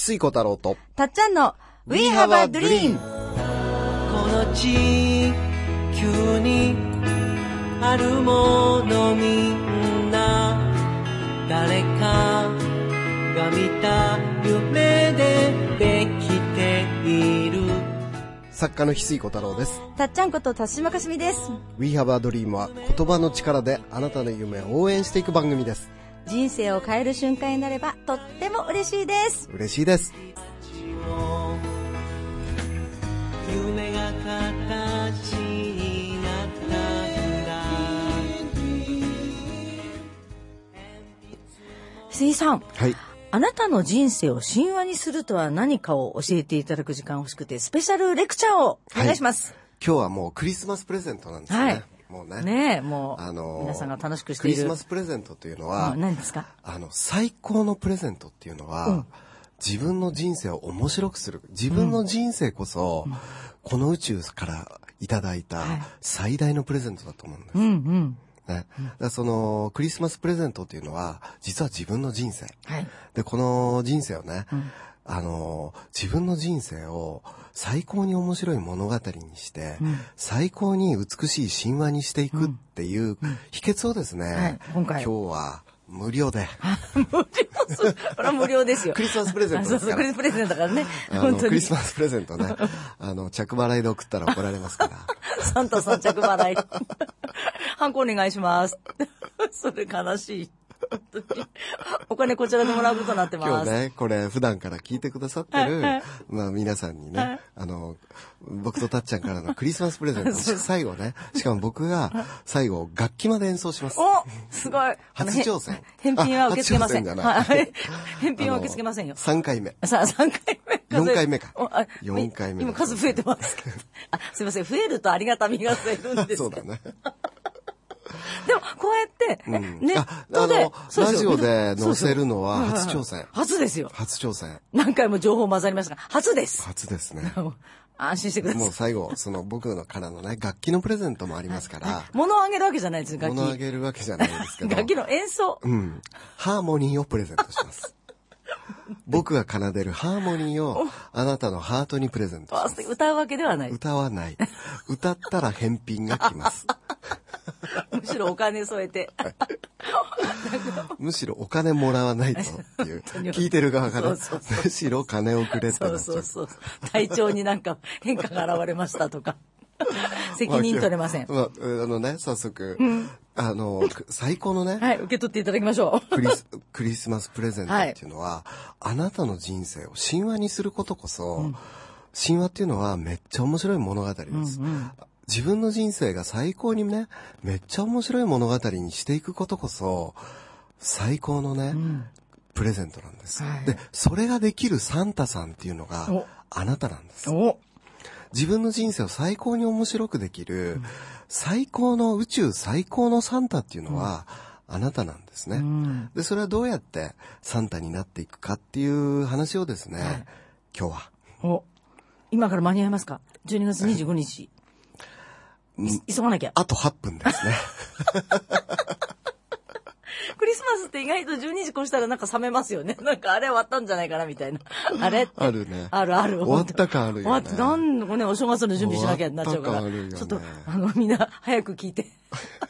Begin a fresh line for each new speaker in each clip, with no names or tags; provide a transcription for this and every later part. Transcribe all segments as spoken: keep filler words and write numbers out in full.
水小太郎と
たっちゃんの We Have a Dream。
この地球にあるものみんな誰かが見た夢でできている。
作家の翡翠小太郎です。
たっちゃんこと田島かすみです。
We Have a Dream は言葉の力であなたの夢を応援していく番組です。
人生を変える瞬間になればとっても嬉しいです。
嬉しいです。
夢が形になったんだ。
翡翠さん、
はい、
あなたの人生を神話にするとは何かを教えていただく時間欲しくて、スペシャルレクチャーをお願いします。
はい、今日はもうクリスマスプレゼントなんですね。はい、もうね、
ねえ、もう、
あのー、
皆さんが楽しくしている
クリスマスプレゼントというのは、
うん、何ですか？
あの最高のプレゼントっていうのは、うん、自分の人生を面白くする。自分の人生こそ、うん、この宇宙からいただいた最大のプレゼントだと思うんです。うんうんね、だからそのクリスマスプレゼントっていうのは実は自分の人生、はい、でこの人生をね、うん、あの自分の人生を最高に面白い物語にして、うん、最高に美しい神話にしていくっていう秘訣をですね、うんはい、今回今日は無料で
無料これは無料ですよ。
クリスマスプレゼントですから。
そうそう、クリスマスプレゼントだからね。
本当にクリスマスプレゼントね、あの着払いで送ったら怒られますから。
サンタさん着払い。ハンコお願いします。それ悲しい。お金こちらでもらうことになってます。
今日ね、これ普段から聞いてくださってる、まあ皆さんにね、あの、僕とたっちゃんからのクリスマスプレゼント、最後ね、しかも僕が最後楽器まで演奏します。
お、すごい。
初挑戦。
返品は受け付けません。
はい。
返品は受け付けませんよ。
さんかいめ。
さあ、さんかいめ。
よんかいめか。よんかいめ。
今数増えてますけど。あ、すいません。増えるとありがたみが増えるんです。
そうだね。
でもこうやってネットで、
うん、ラジオで載せるのは初挑戦。
初ですよ。
初挑戦。
何回も情報混ざりましたが初です。
初ですね。
安心してください。
もう最後その僕のからのね楽器のプレゼントもありますから。
物をあげるわけじゃないです。楽器。
物をあげるわけじゃないですけど。
楽器の演奏。
うん。ハーモニーをプレゼントします。僕が奏でるハーモニーをあなたのハートにプレゼントします。
歌うわけではない。
歌わない。歌ったら返品が来ます。
むしろお金添えて、はい、
むしろお金もらわないとっていう聞いてる側からむしろ金をくれってなっちゃう。
そうそうそう。体調になんか変化が現れましたとか責任取れません。
まあ、あのね早速、うん、あの最高のね、
はい、受け取っていただきましょう。
クリスクリスマスプレゼントっていうのは、はい、あなたの人生を神話にすることこそ、うん、神話っていうのはめっちゃ面白い物語です。うんうん自分の人生が最高にね、めっちゃ面白い物語にしていくことこそ、最高のね、うん、プレゼントなんです、はい。で、それができるサンタさんっていうのが、あなたなんです。自分の人生を最高に面白くできる、うん、最高の宇宙最高のサンタっていうのは、うん、あなたなんですね、うん。で、それはどうやってサンタになっていくかっていう話をですね、はい、今日は。
お、今から間に合いますか？じゅうにがつにじゅうごにち。急がなきゃ。
あとはっぷんですね。
クリスマスって意外とじゅうにじ越したらなんか冷めますよね。なんかあれ終わったんじゃないかなみたいな。あれって。
あるね。
あるある。
終わった感あるよね。
終わって、なんかね、お正月の準備しなきゃってなっちゃうから。ね、ちょっと、あの、みんな早く聞いて。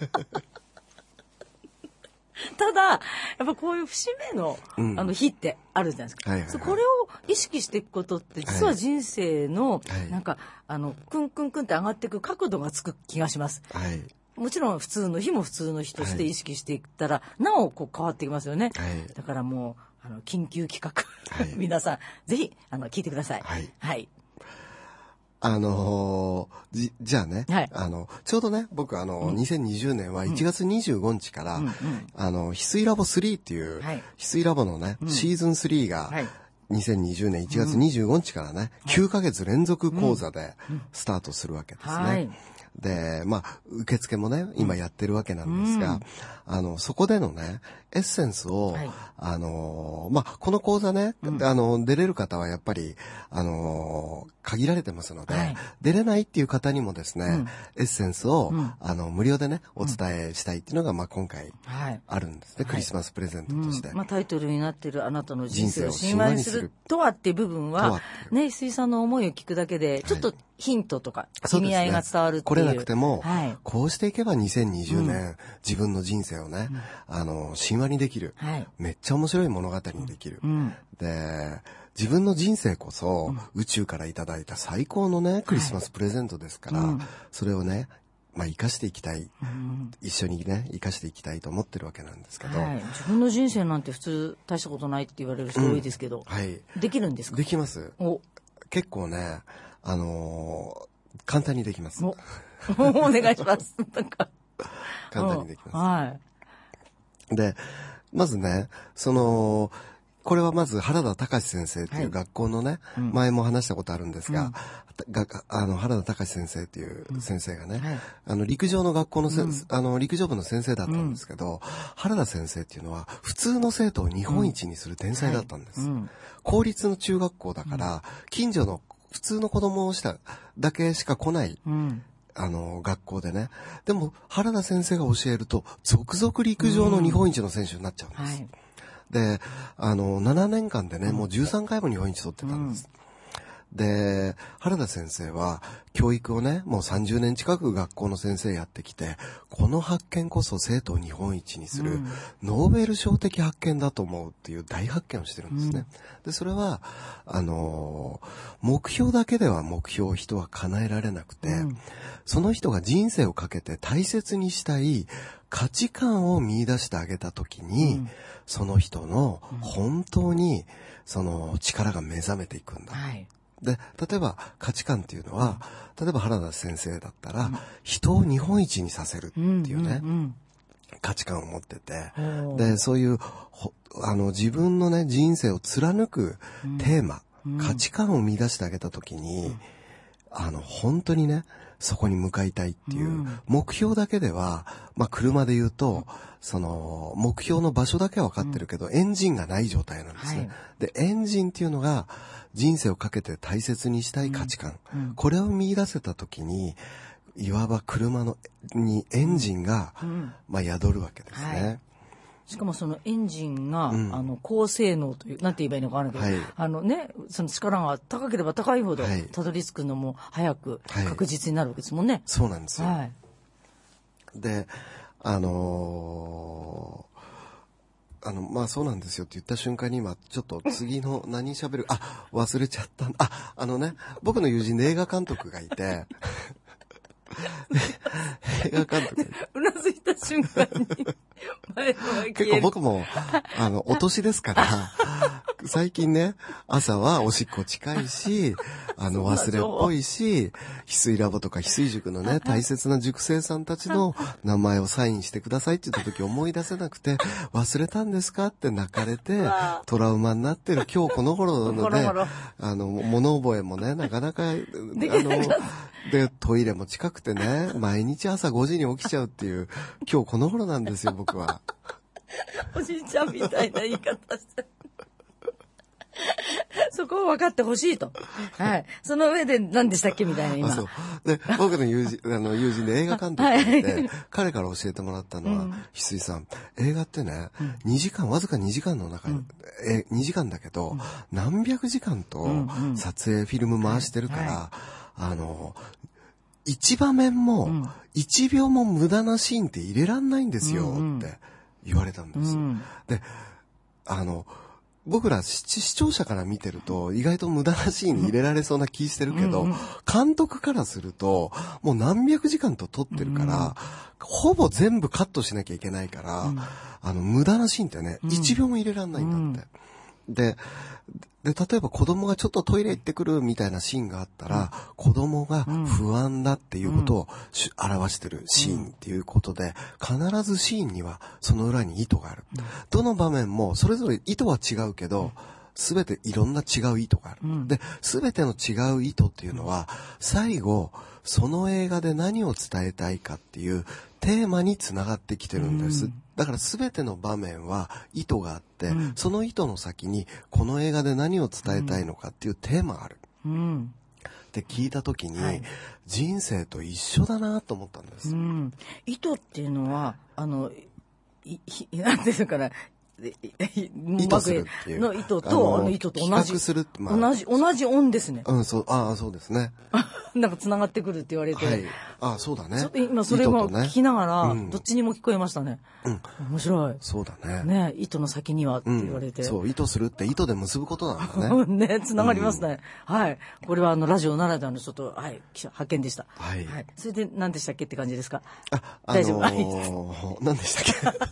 ただ、やっぱこういう節目の、うん、あの日ってあるじゃないですか、はいはいはい、これを意識していくことって実は人生の、はい、なんかあのクンクンクンって上がっていく角度がつく気がします、はい、もちろん普通の日も普通の日として意識していったら、はい、なおこう変わってきますよね、はい、だからもうあの緊急企画、はい、皆さんぜひあの聞いてください。はい、はい
あのー、じ、じゃあね、はい、あの、ちょうどね、僕あの、うん、にせんにじゅうねんはいちがつにじゅうごにちから、うんうん、あの、翡翠ラボスリーっていう、はい、翡翠ラボのね、うん、シーズンスリーが、はい、にせんにじゅうねんいちがつにじゅうごにちからね、うん、きゅうかげつ連続講座でスタートするわけですね。はい、 で、まあ、受付もね、今やってるわけなんですが、うん、あの、そこでのね、エッセンスを、はい、あの、まあ、この講座ね、うん、あの、出れる方はやっぱり、あの、限られてますので、はい、出れないっていう方にもですね、うん、エッセンスを、うん、あの、無料でね、お伝えしたいっていうのが、まあ、今回、あるんですね、はい、クリスマスプレゼントとして。
うん、まあ、タイトルになってるあなたの人生を神話にするとはっていう部分は、ね、翡翠さんの思いを聞くだけで、ちょっとヒントとか、意味合いが伝わるっていう。
来れなくても、はい、こうしていけばにせんにじゅうねん、うん、自分の人生をね、うん、あの、神話にできる、はい。めっちゃ面白い物語にできる。うん、で、自分の人生こそ、うん、宇宙からいただいた最高のね、クリスマスプレゼントですから、はい、それをね、まあ、生かしていきたい、うん、一緒にね、生かしていきたいと思ってるわけなんですけど、はい、
自分の人生なんて普通大したことないって言われる人多いですけど、うん、はい、できるんですか？
できます。お結構ね、あのー、簡単にできます。お
お願いします。なんか
簡単にできます。はい。で、まずね、その、これはまず原田隆先生っていう学校のね、はいうん、前も話したことあるんですが、うん、があの原田隆先生っていう先生がね、うんはい、あの陸上の学校のせ、うん、あの陸上部の先生だったんですけど、うん、原田先生っていうのは普通の生徒を日本一にする天才だったんです。うんはいうん、公立の中学校だから、近所の普通の子供をしただけしか来ない、うんあの、学校でね。でも、原田先生が教えると、続々陸上の日本一の選手になっちゃうんです。うんはい、で、あの、ななねんかんでね、もうじゅうさんかいも日本一取ってたんです。うん、で、原田先生は、教育をね、もうさんじゅうねん近く学校の先生やってきて、この発見こそ生徒を日本一にする、ノーベル賞的発見だと思うっていう大発見をしてるんですね。うん、で、それは、あの、目標だけでは目標を人は叶えられなくて、うんその人が人生をかけて大切にしたい価値観を見出してあげたときに、うん、その人の本当にその力が目覚めていくんだ。はい、で、例えば価値観っていうのは、うん、例えば原田先生だったら、うん、人を日本一にさせるっていうね、うんうんうん、価値観を持ってて、で、そういうあの自分のね人生を貫くテーマ、うん、価値観を見出してあげたときに、うん、あの本当にね。そこに向かいたいっていう、うん、目標だけでは、まあ、車で言うと、その、目標の場所だけは分かってるけど、うん、エンジンがない状態なんですね、はい。で、エンジンっていうのが、人生をかけて大切にしたい価値観。うんうん、これを見出せたときに、いわば車の、にエンジンが、うんまあ、宿るわけですね。はい
しかもそのエンジンが、うん、あの高性能というなんて言えばいいのかわからないけど、はい、あのねその力が高ければ高いほどたどり着くのも早く確実になるわけですもんね。はい、
そうなんですよ。はい、で、あのー、あのまあそうなんですよって言った瞬間に今ちょっと次の何喋るあ忘れちゃったああのね僕の友人で映画監督がいて。映画監督
うなずいた瞬間に前の前
結構僕もあのお年ですから最近ね朝はおしっこ近いしあの忘れっぽいし翡翠ラボとか翡翠塾のね大切な塾生さんたちの名前をサインしてくださいって言った時思い出せなくて忘れたんですかって泣かれてトラウマになってる今日この頃なのであの物覚えもねなかなかあのでトイレも近くてね毎日朝ごじに起きちゃうっていう今日この頃なんですよ僕は。
おじいちゃんみたいな言い方してそこを分かってほしいと。はい。その上で何でしたっけみたいな今。あそう
で僕の友人あの友人で映画監督がいて、はい、彼から教えてもらったのは、うん、翡翠さん映画ってね、うん、にじかんわずかにじかんの中に、うん、えにじかんだけど、うん、何百時間と撮影フィルム回してるから、はいはいあの、一場面も、一秒も無駄なシーンって入れらんないんですよって言われたんです。うんうん、で、あの、僕ら視聴者から見てると意外と無駄なシーンに入れられそうな気してるけど、うんうん、監督からするともう何百時間と撮ってるから、うん、ほぼ全部カットしなきゃいけないから、うん、あの無駄なシーンってね、一秒も入れらんないんだって。うん、で、で、例えば子供がちょっとトイレ行ってくるみたいなシーンがあったら、うん、子供が不安だっていうことを、うん、表してるシーンっていうことで、必ずシーンにはその裏に意図がある。うん、どの場面もそれぞれ意図は違うけど、 全ていろんな違う意図がある。うん、で、全ての違う意図っていうのは、最後、その映画で何を伝えたいかっていうテーマにつながってきてるんです。うん、だから全ての場面は意図があって、うん、その意図の先にこの映画で何を伝えたいのかっていうテーマがある。うん、って聞いた時に、はい、人生と一緒だなと思ったんです。うん、
意図っていうのは、あの、い、い、なんていうのかな、
意図するっていう
の意図とあの意図と同じ
する、まあ、
同じ同じ音ですね。
うん、そう、ああ、そうですね。
なんか繋がってくるって言われて、はい、
ああ、そうだね。
ちょっと今それも聞きながら、ね、うん、どっちにも聞こえましたね。うん、面白い。
そうだね。
ね、意図の先にはって言われて、
うん、そう、意図するって意図で結ぶことなんだ
ね。ね、繋がりますね。うん、はい、これはあのラジオならではのちょっとはい発見でした。はい。はい、それで何でしたっけって感じですか。
あ、あのー、大丈夫。何でしたっけ。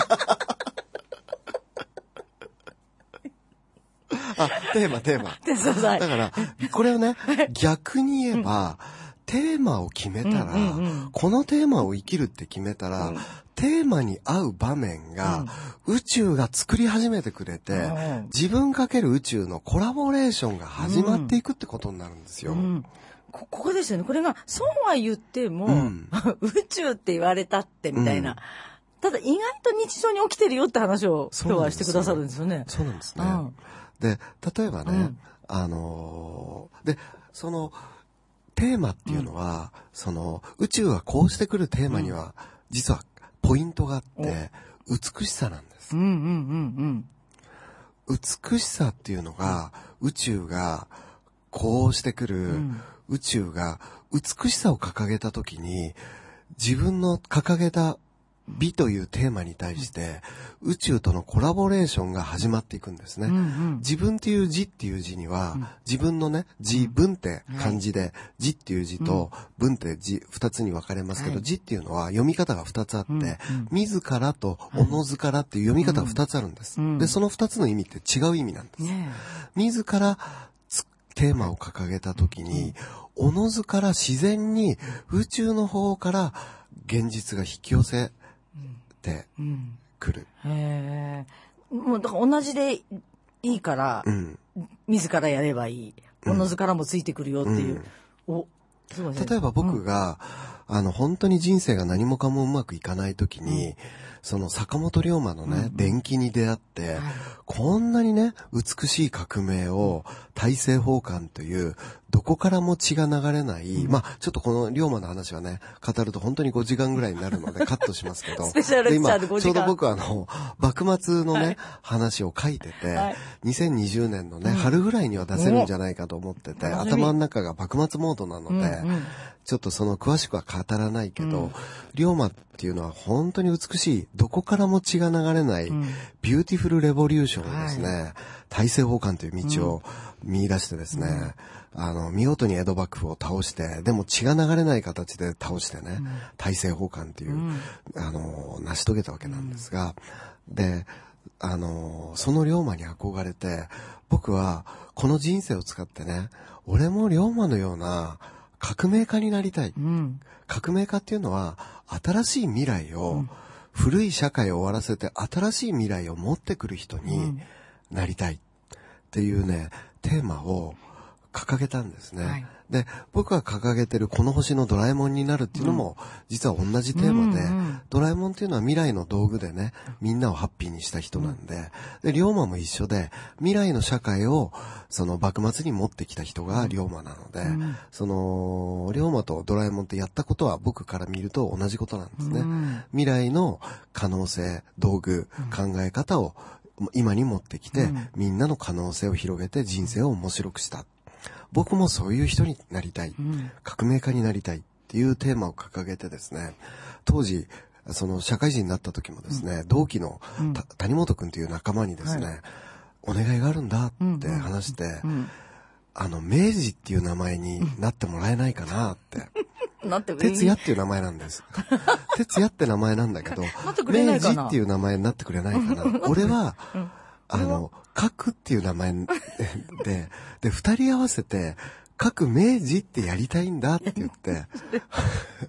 あ、テーマ、テーマ。だから、これをね、逆に言えば、うん、テーマを決めたら、うんうんうん、このテーマを生きるって決めたら、うん、テーマに合う場面が、うん、宇宙が作り始めてくれて、うん、自分かける宇宙のコラボレーションが始まっていくってことになるんですよ。うんうん、
こ, ここですよね。これが、そうは言っても、うん、宇宙って言われたってみたいな。うん、ただ意外と日常に起きてるよって話を今日はしてくださるんですよね。
そうなんですね。うんで、例えばね、うん、あのー、で、その、テーマっていうのは、うん、その、宇宙がこうしてくるテーマには、実はポイントがあって、美しさなんです。うんうんうんうん、美しさっていうのが、宇宙がこうしてくる、うん、宇宙が美しさを掲げたときに、自分の掲げた美というテーマに対して宇宙とのコラボレーションが始まっていくんですね。うんうん、自分っていう字っていう字には、うん、自分のね、字、文って漢字で、はい、字っていう字と文って字二つに分かれますけど、はい、字っていうのは読み方が二つあって、うんうん、自らとおのずからっていう読み方が二つあるんです。うん、で、その二つの意味って違う意味なんです。ね、自らテーマを掲げたときに、うん、おのずから自然に宇宙の方から現実が引き寄せてくる、うん、
へえ。もうだから同じでいいから、うん、自らやればいい、おのずからもついてくるよっていう、うん、おすごいね。
例えば僕が、うん、あの本当に人生が何もかもうまくいかないときに、うん、その坂本龍馬のね、うん、伝記に出会って、はい、こんなにね美しい革命を大政奉還というどこからも血が流れない、うん、まあちょっとこの龍馬の話はね語ると本当にごじかんぐらいになるのでカットしますけど
スペシャルレクチャーでごじかん。
今ちょうど僕はあの幕末のね、はい、話を書いてて、はい、にせんにじゅうねんのね、うん、春ぐらいには出せるんじゃないかと思ってて、うん、頭の中が幕末モードなので、うんうん、ちょっとその詳しくは語らないけど、うん、龍馬っていうのは本当に美しい、どこからも血が流れない、うん、ビューティフルレボリューションをですね、はい、大政奉還という道を見出してですね、うん、あの見事に江戸幕府を倒して、でも血が流れない形で倒してね、うん、大政奉還という、うん、あの成し遂げたわけなんですが、うん、であのその龍馬に憧れて、僕はこの人生を使ってね、俺も龍馬のような革命家になりたい、うん、革命家っていうのは新しい未来を、うん、古い社会を終わらせて新しい未来を持ってくる人になりたいっていうね、テーマを掲げたんですね、はい、で僕が掲げてるこの星のドラえもんになるっていうのも、うん、実は同じテーマで、うんうん、ドラえもんっていうのは未来の道具でね、みんなをハッピーにした人なんで、で龍馬も一緒で、未来の社会をその幕末に持ってきた人が龍馬なので、うん、その龍馬とドラえもんってやったことは僕から見ると同じことなんですね、うん、未来の可能性、道具、うん、考え方を今に持ってきて、うん、みんなの可能性を広げて人生を面白くした。僕もそういう人になりたい、うん、革命家になりたいっていうテーマを掲げてですね、当時その社会人になった時もですね、うん、同期の、うん、谷本くんという仲間にですね、はい、お願いがあるんだって話して、うんうんうん、あの明治っていう名前になってもらえないかなって。哲也っていう名前なんです。哲也って名前なんだけど、明治っていう名前になってくれないかな。俺は、うん、あの、核っていう名前で、で、二人合わせて、核明治ってやりたいんだって言って、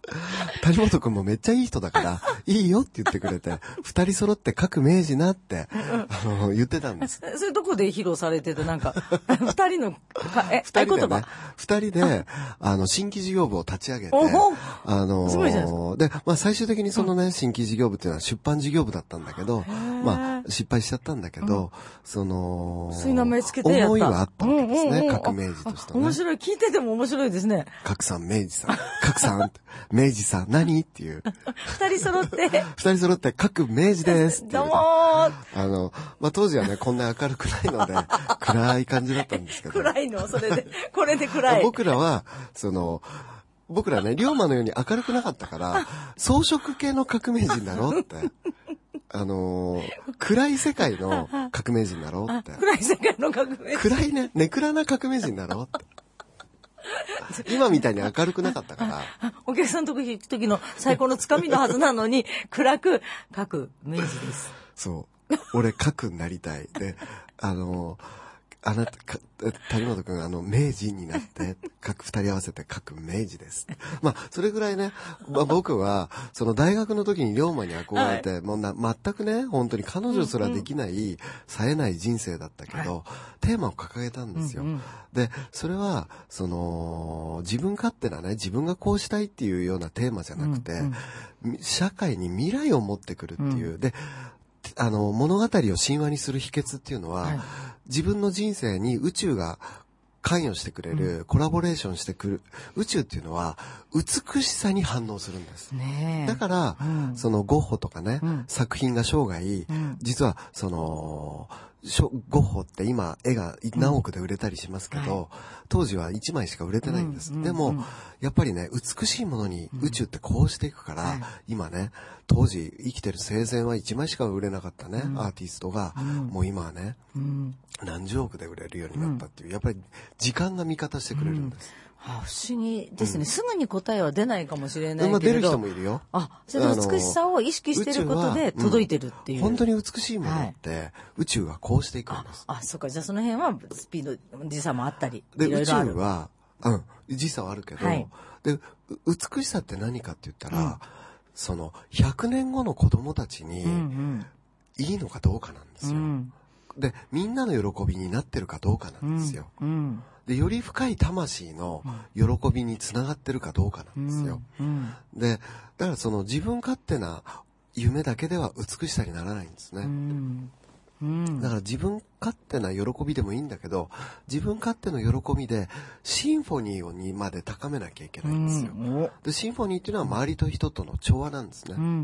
谷本くんもめっちゃいい人だから、いいよって言ってくれて、二人揃って各明治なって、あの、言ってたんです。
それどこで披露されてて、なんか、二人の、え、二人でね、
二人で、あの、新規事業部を立ち上げて、あの、
すごいじゃないですか。
で、まあ最終的にそのね、うん、新規事業部っていうのは出版事業部だったんだけど、まあ失敗しちゃったんだけど、うん、その、
そういう名前つけてやった。
思いはあったわけですね、うんうんうん、各明治としてね。
面白い、聞いてても面白いですね。
各さん、明治さん、各さん、明治さん、何っていう。
二人揃って。
二人揃って、各明治ですって。
どうもー。
あの、まあ、当時はね、こんな明るくないので、暗い感じだったんですけど。
暗いのそれで、これで暗い。
僕らは、その、僕らね、龍馬のように明るくなかったから、装飾系の革命人だろって。あのー、暗い世界の革命人だろって。
暗い世界の革命人。
暗いね、ネクラな革命人だろって。今みたいに明るくなかったから。
お客さんのとこ行く時の最高のつかみのはずなのに、暗く、革明治です。
そう。俺、核になりたい。で、あのー、あなた、谷本くん、あの、明治になって、各二人合わせて各明治です。まあ、それぐらいね、まあ、僕は、その大学の時に龍馬に憧れて、はい、もうな、全くね、本当に彼女すらできない、うんうん、冴えない人生だったけど、はい、テーマを掲げたんですよ。うんうん、で、それは、その、自分勝手なね、自分がこうしたいっていうようなテーマじゃなくて、うんうん、社会に未来を持ってくるっていう。うん、で、あの、物語を神話にする秘訣っていうのは、はい、自分の人生に宇宙が関与してくれる、うん、コラボレーションしてくる、宇宙っていうのは、美しさに反応するんです。
ね、
だから、うん、そのゴッホとかね、うん、作品が生涯、うん、実は、その、ゴッホって今絵が何億で売れたりしますけど、うんはい、当時はいちまいしか売れてないんです。うんうんうん、でも、やっぱりね、美しいものに宇宙ってこうしていくから、うん、今ね、当時生きてる生前はいちまいしか売れなかったね、うん、アーティストが、うん、もう今はね、うん、何十億で売れるようになったっていう、やっぱり時間が味方してくれるんです。
うんはあ、不思議ですね、うん、すぐに答えは出ないかもしれないけれど、まあ、
出る人もいるよ。
あ、それで美しさを意識していることで届いてるっていう、
うん、本当に美しいものって、はい、宇宙がこうしていくんです。
あ、あ、そっか。じゃあその辺はスピード時差もあったり
で、
いろいろある。
宇宙はうん時差はあるけど、はい、で美しさって何かって言ったら、うん、そのひゃくねんごの子供たちにいいのかどうかなんですよ、うん、でみんなの喜びになってるかどうかなんですよ、うんうんで、より深い魂の喜びにつながってるかどうかなんですよ。うんうん、で、だからその自分勝手な夢だけでは美しさにならないんですね。うんうん、だから自分勝手な喜びでもいいんだけど、自分勝手の喜びでシンフォニーにまで高めなきゃいけないんですよ。うん、で、シンフォニーっていうのは周りと人との調和なんですね。うんうんうん、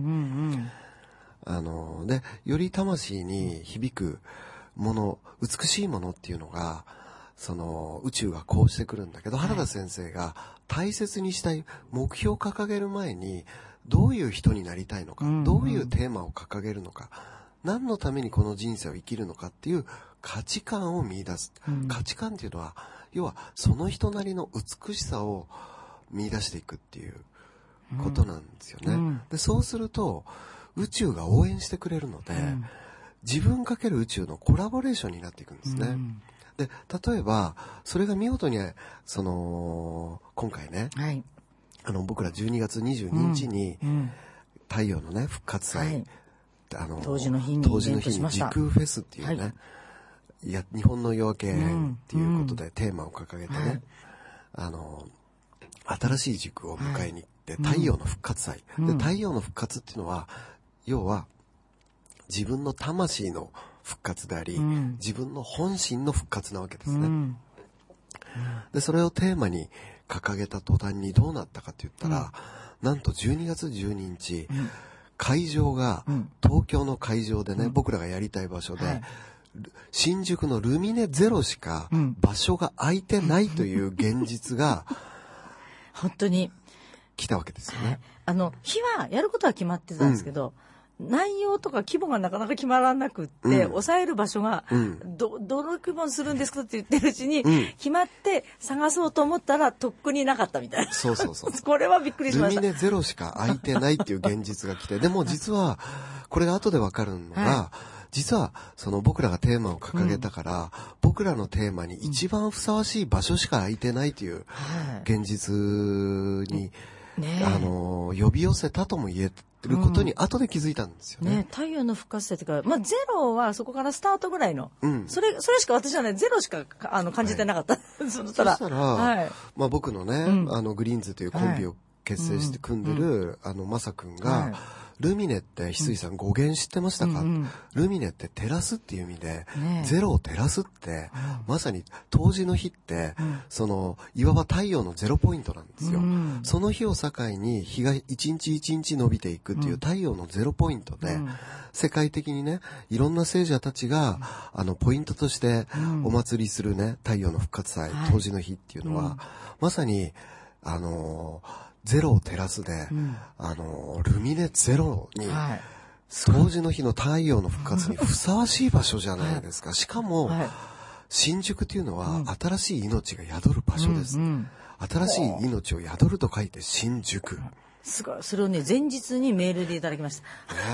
あの、で、より魂に響くもの、美しいものっていうのが、その宇宙がこうしてくるんだけど、原田先生が大切にしたい目標を掲げる前にどういう人になりたいのか、うんうん、どういうテーマを掲げるのか、何のためにこの人生を生きるのかっていう価値観を見出す、うん、価値観っていうのは要はその人なりの美しさを見出していくっていうことなんですよね、うん、でそうすると宇宙が応援してくれるので、うん、自分×宇宙のコラボレーションになっていくんですね、うんで、例えば、それが見事に、その、今回ね、はい、あの、僕らじゅうにがつにじゅうににちに、うんうん、太陽のね、復活祭、はい、あの、
当時の日に、
当時の日に時空フェスっていうね、はい、いや、日本の夜明けっていうことでテーマを掲げてね、うんうん、あの、新しい軸を迎えに行って、はい、太陽の復活祭、うん、で、太陽の復活っていうのは、要は、自分の魂の復活であり、うん、自分の本心の復活なわけですね、うん、でそれをテーマに掲げた途端にどうなったかって言ったら、うん、なんとじゅうにがつじゅうににち、うん、会場が、うん、東京の会場でね、うん、僕らがやりたい場所で、はい、新宿のルミネゼロしか場所が空いてないという現実が、うん、
本当に
来たわけですよね、はい、
あの日はやることは決まってたんですけど、うん、内容とか規模がなかなか決まらなくって、うん、抑える場所が、うん、ど、どの規模にするんですかって言ってるうちに、うん、決まって探そうと思ったらとっくになかったみたいな。
そうそうそう。
これはびっくりしました。
ルミネゼロしか空いてないっていう現実が来て、でも実は、これが後でわかるのが、はい、実は、その僕らがテーマを掲げたから、うん、僕らのテーマに一番ふさわしい場所しか空いてないという現実に、
ね、
あの呼び寄せたとも言えることに後で気づいたんですよね。うん、ね、
太陽の復活性というか、まあ、ゼロはそこからスタートぐらいの、うん、それそれしか私はねゼロしかあの感じてなかった。はい、そしたら、そしたら、はい、まあ、僕のね、うん、あのグリーンズというコンビを結成して組んでる、はい、あのマサ君が、はい、ルミネって翡翠さん、うん、語源知ってましたか？うんうん、ルミネって照らすっていう意味で、ね、ゼロを照らすって、うん、まさに冬至の日って、うん、そのいわば太陽のゼロポイントなんですよ。うん、その日を境に日が一日一日伸びていくっていう太陽のゼロポイントで、うん、世界的にねいろんな聖者たちが、うん、あのポイントとしてお祭りするね太陽の復活祭、冬至の日っていうのは、うん、まさにあのーゼロを照らすで、うん、あの、ルミネゼロに、はい、冬至の日の太陽の復活にふさわしい場所じゃないですか。しかも、はい、新宿っていうのは、うん、新しい命が宿る場所です。うんうん、新しい命を宿ると書いて新宿。 すごい。それをね、前日にメールでいただきました。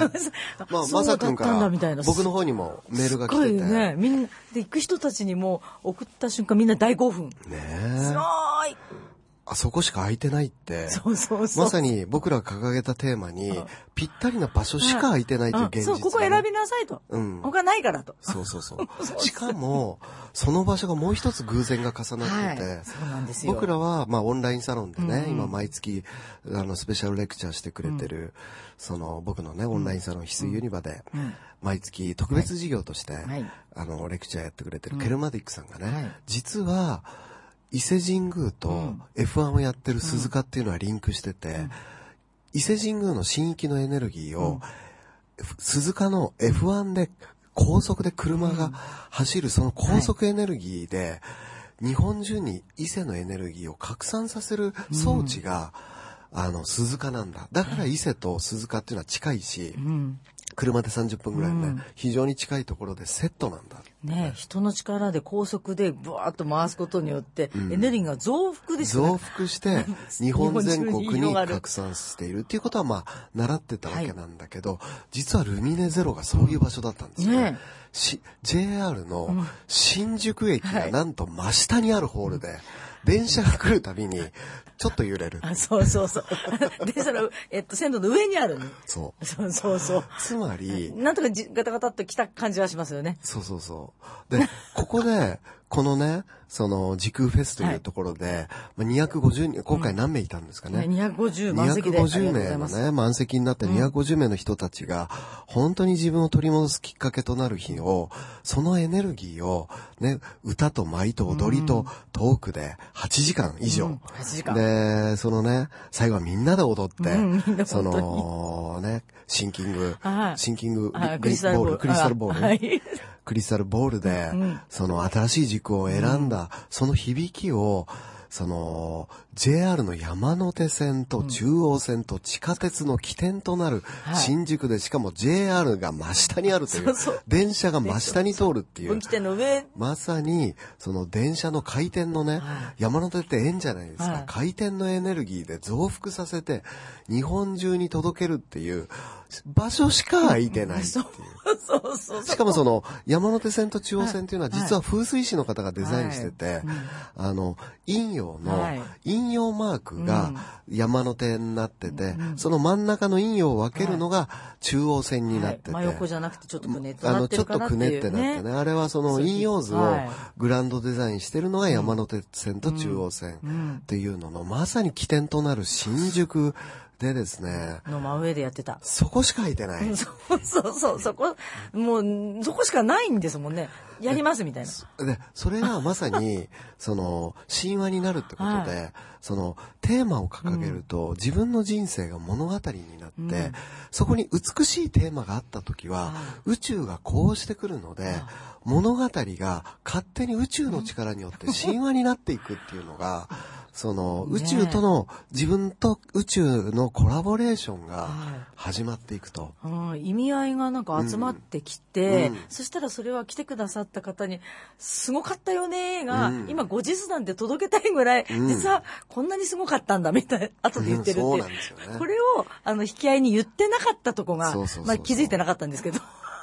ね、
まあ、まさくんから僕の方にもメールが来てて。すごいね。
みんな、で、行く人たちにも送った瞬間みんな大興奮。
ねえ。
すごい。
あそこしか空いてないって、
そうそうそう、
まさに僕らが掲げたテーマにぴったりな場所しか空いてないという現実、ね、
そう、ここ選びなさいと、うん、他ないからと。
そうそうそうしかもその場所がもう一つ偶然が重なってて、はい、
そうなんですよ。
僕らはまあオンラインサロンでね、うん、今毎月あのスペシャルレクチャーしてくれてる、うん、その僕のねオンラインサロン翡翠ユニバで、うん、毎月特別授業として、はい、あのレクチャーやってくれてるケルマディックさんがね、はい、実は伊勢神宮と エフワン をやってる鈴鹿っていうのはリンクしてて、うん、伊勢神宮の神域のエネルギーを、うん、鈴鹿の エフワン で高速で車が走るその高速エネルギーで、はい、日本中に伊勢のエネルギーを拡散させる装置が、うん、あの鈴鹿なんだ。だから伊勢と鈴鹿っていうのは近いし、うん、車でさんじゅっぷんぐらいね、うん、非常に近いところでセットなんだ。
ね、人の力で高速でブワーッと回すことによって、うん、エネルギーが増幅ですよね。
増幅して日本全国に拡散しているっていうことはまあ習ってたわけなんだけど、はい、実はルミネゼロがそういう場所だったんですよね。ね、し ジェイアール の新宿駅がなんと真下にあるホールで、はい、電車が来るたびにちょっと揺れる。
あ、そうそうそう。電車の、えっと、線路の上にあるね。
そう。
そうそうそう。
つまり、
なんとかじガタガタっと来た感じはしますよね。
そうそうそう。で、ここで、このね、その時空フェスというところで、はい、にひゃくごじゅうにん、今回何名いたんですかね。
うん、にひゃくごじゅう満席で。
にひゃくごじゅうめいのね、満席になったにひゃくごじゅうめいの人たちが、本当に自分を取り戻すきっかけとなる日を、そのエネルギーを、ね、歌と舞と踊りとトークではちじかん以上。うん、
はちじかん。
で、そのね、最後はみんなで踊って、うん、そのね、シンキング、シンキング
クリスタルボール、
クリスタルボール。はい、クリスタルボールで、うん、その新しい軸を選んだ、うん、その響きを、その ジェイアール の山手線と中央線と地下鉄の起点となる新宿で、しかも ジェイアール が真下にあるという、そうそう、電車が真下に通るっていう、
分岐点の上、
まさにその電車の回転のね、はい、山手って円じゃないですか、はい、回転のエネルギーで増幅させて日本中に届けるっていう場所しか空いてないっていう。そう
そうそう。
しかもその山手線と中央線っていうのは実は風水師の方がデザインしてて、はいはい、あの陰陽の陰陽マークが山手になってて、うん、その真ん中の陰陽を分けるのが中央線になってて、
はい、真横じゃなくてちょっとくねってなってるかなっていう、ね、
あのちょっとくねってなってね、あれはその陰陽図をグランドデザインしてるのが山手線と中央線っていうののまさに起点となる新宿でですね、
の真上でやってた。
そこしか空いてない。
そうそうそう、そこ、もう、そこしかないんですもんね。やりますみたいな。
で、それがまさに、その、神話になるってことで、はい、その、テーマを掲げると、うん、自分の人生が物語になって、うん、そこに美しいテーマがあった時は、うん、宇宙がこうしてくるので、うん、物語が勝手に宇宙の力によって神話になっていくっていうのが、その宇宙との、ね、自分と宇宙のコラボレーションが始まっていくと、
はい、意味合いがなんか集まってきて、うん、そしたらそれは来てくださった方にすごかったよねが、うん、今後日談で届けたいぐらい、うん、実はこんなにすごかったんだみたいな後で言ってるっていう、うん、そうなんですよね、これをあの引き合いに言ってなかったとこが、まあ、気づいてなかったんですけど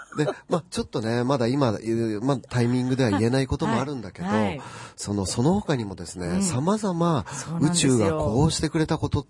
で、まあちょっとね、まだ今、まあタイミングでは言えないこともあるんだけど、はいはい、その、その他にもですね、うん、様々宇宙がこうしてくれたことって、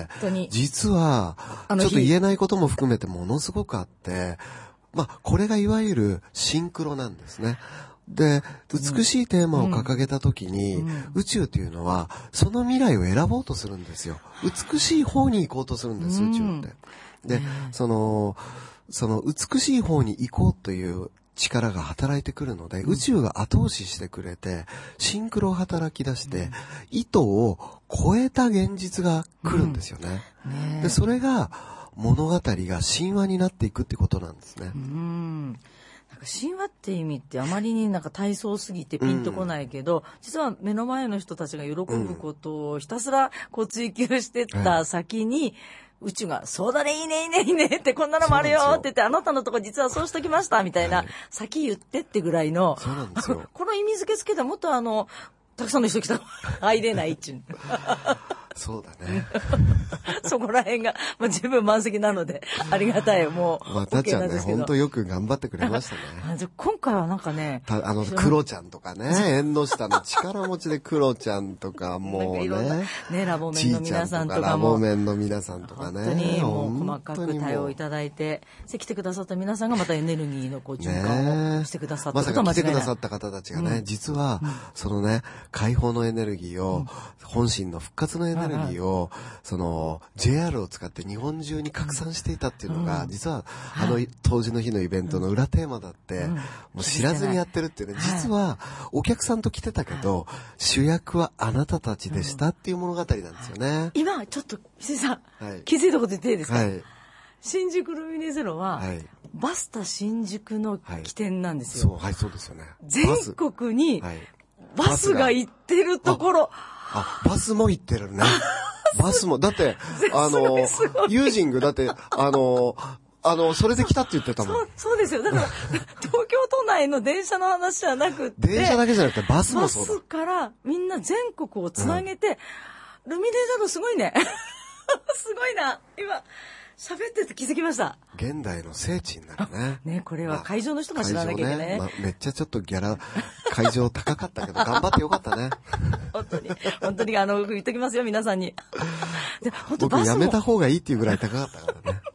実は、ちょっと言えないことも含めてものすごくあって、まあこれがいわゆるシンクロなんですね。で、美しいテーマを掲げたときに、うん、宇宙というのは、その未来を選ぼうとするんですよ。美しい方に行こうとするんです、うん、宇宙って。で、その、その美しい方に行こうという力が働いてくるので、宇宙が後押ししてくれて、シンクロを働き出して、意図を超えた現実が来るんですよね。うんね、で、それが物語が神話になっていくってことなんですね。
うんなんか神話って意味ってあまりになんか大層すぎてピンとこないけど、うん、実は目の前の人たちが喜ぶことをひたすらこう追求してった先に、はい宇宙が、そうだね、いいね、いいね、いいねって、こんなのもあるよって言って、あなたのとこ実はそうしときました、みたいな、はい、先言ってってぐらいの、
そうなんですよ
この意味付けつけたらもっとあの、たくさんの人来たら入れないっちゅう。
そうだね。
そこら辺が、まあ、十分満席なので、ありがたい、もう。
まあ、たっちゃんね、ほんとよく頑張ってくれましたね。
今回はなんかね。
たあの、クロちゃんとかね、縁の下の力持ちでクロちゃんとか、もうね。
ね、ラボメンの皆さんとかも。
ラボメンの皆さんとかね。
本当にもう細かく対応いただいて、来てくださった皆さんがまたエネルギーのこう循環をしてくださったことは間違いない。
まさか来てくださった方たちがね、うん、実は、うん、そのね、解放のエネルギーを、うん、本心の復活のエネルギーを、その ジェイアール を使って日本中に拡散していたっていうのが、うん、実はあの当時の日のイベントの裏テーマだって、うん、もう知らずにやってるっていうね、実はお客さんと来てたけど、主役はあなたたちでしたっていう物語なんですよね。
今ちょっと石井さん、はい、気づいたこと言っていいですか、
はい、
新宿ルミネゼロは、はい、バスタ新宿の起点なんですよ。
はい、そう、はい、そうですよね。
全国にバスが行ってるところ。
あ、バスも行ってるね。バスも、だって、あの、ユージング、だって、あの、あの、それで来たって言ってたもん。
そう、そうですよ。だから、東京都内の電車の話じゃなくて、
電車だけじゃなくてバスもそうだ。
バスからみんな全国をつなげて、うん、ルミネゼロすごいね。すごいな。今、喋ってて気づきました。
現代の聖地になるね。
ね、これは会場の人が知らなきゃいけないね。
まあ、めっちゃちょっとギャラ、会場高かったけど、頑張ってよかったね。
本当に、本当にあの、言っときますよ、皆さんに。
で本当僕やめた方がいいっていうぐらい高かったからね。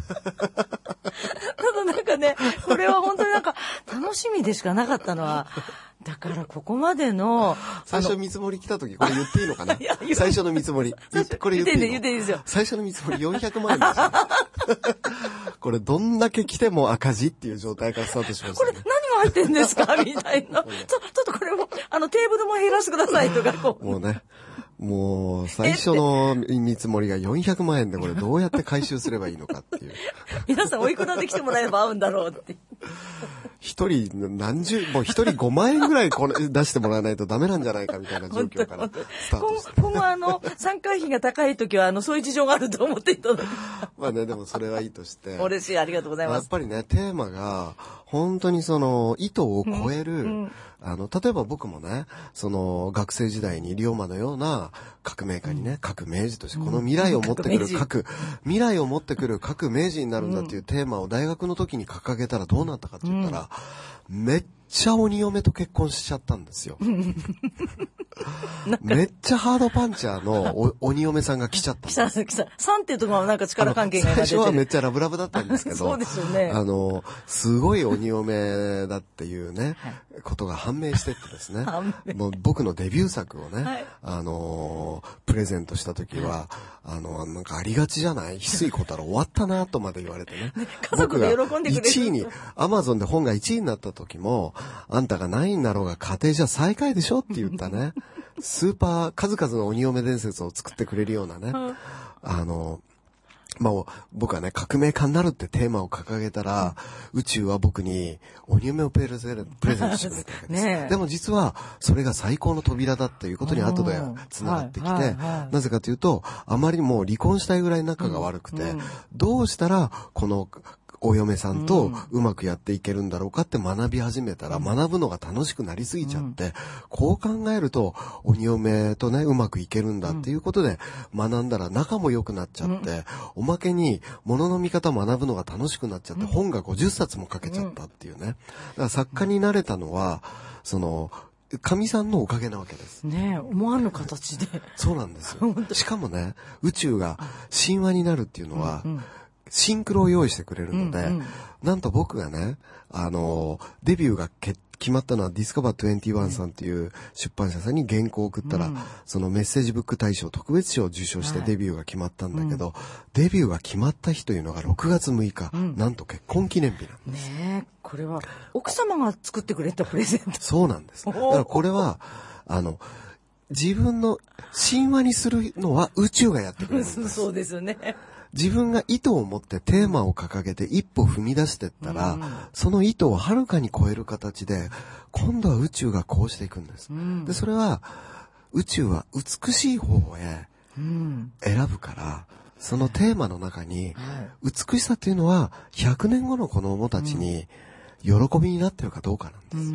ただなんかね、これは本当になんか、楽しみでしかなかったのは、だからここまでの
最初見積もり来た時これ言っていいのかな最初の見積もりこれ言っていいの
言っていいですよ。
最初の見積もりよんひゃくまん円ですよ。これどんだけ来ても赤字っていう状態からスタートしましたね。
これ何が入ってんですかみたいな。ちょちょっとこれもあのテーブルも減らしてくださいとかこう。
もうね。もう最初の見積もりがよんひゃくまん円でこれどうやって回収すればいいのかっていう。
皆さんおいくらで来てもらえば合うんだろうって。
一人何十、もう一人ごまん円ぐらいこれ出してもらわないとダメなんじゃないかみたいな状況からスタートして。
今後あの、参加費が高い時はあの、そういう事情があると思っていただく。
まあね、でもそれはいいとして。
嬉しい、ありがとうございます。
やっぱりね、テーマが、本当にその、意図を超える、うんうん、あの、例えば僕もね、その、学生時代に龍馬のような革命家にね、うん、各明治として、この未来を持ってくる各、うん、未来を持ってくる各明治になるんだっていうテーマを大学の時に掲げたらどうなったかって言ったら、うん、めっちゃ鬼嫁と結婚しちゃったんですよ。めっちゃハードパンチャーのお鬼嫁さんが来ちゃったんです。
来た、来た。さんっていうところはなんか力関係が
出てる。最初はめっちゃラブラブだったんですけど、
そうですよね。
あの、すごい鬼嫁だっていうね、はい、ことが判明してってですね、もう僕のデビュー作をね、はい、あの、プレゼントした時は、あの、なんかありがちじゃない？翡翠小太郎終わったなとまで言われてね。
ね家族で喜んでくれる。
いちいに、アマゾンで本がいちいになった時も、あんたが何位になろうが家庭じゃ最下位でしょって言ったね。スーパー、数々の鬼嫁伝説を作ってくれるようなね。うん、あの、まあ、僕はね、革命家になるってテーマを掲げたら、うん、宇宙は僕に鬼嫁をプレゼントしてくれたわけです。ね、でも実は、それが最高の扉だっていうことに後で繋がってきて、はいはいはい、なぜかというと、あまりにも離婚したいぐらい仲が悪くて、うん、どうしたら、この、 お嫁さんとうまくやっていけるんだろうかって学び始めたら、学ぶのが楽しくなりすぎちゃって、こう考えると鬼嫁とねうまくいけるんだっていうことで学んだら仲も良くなっちゃって、おまけに物の見方学ぶのが楽しくなっちゃって本がごじゅっさつも書けちゃったっていうね。だから作家になれたのはその神さんのおかげなわけです。
ねえ、思わぬ形で。
そうなんですよ。しかもね、宇宙が神話になるっていうのは、うんうん、シンクロを用意してくれるので、うんうん、なんと僕がね、あの、デビューが決決まったのはディスカバーにじゅういちさんっていう出版社さんに原稿を送ったら、うん、そのメッセージブック大賞特別賞を受賞してデビューが決まったんだけど、はいうん、デビューが決まった日というのがろくがつむいか、うん、なんと結婚記念日なんです。
ねえ、これは奥様が作ってくれたプレゼント。
そうなんです。だからこれは、あの、自分の神話にするのは宇宙がやってくれるんです。
そうですよね。
自分が意図を持ってテーマを掲げて一歩踏み出していったら、うん、その意図をはるかに超える形で、今度は宇宙がこうしていくんです。うん、で、それは、宇宙は美しい方へ選ぶから、そのテーマの中に、美しさっていうのは、ひゃくねんごの子供たちに喜びになってるかどうかなんです。うん、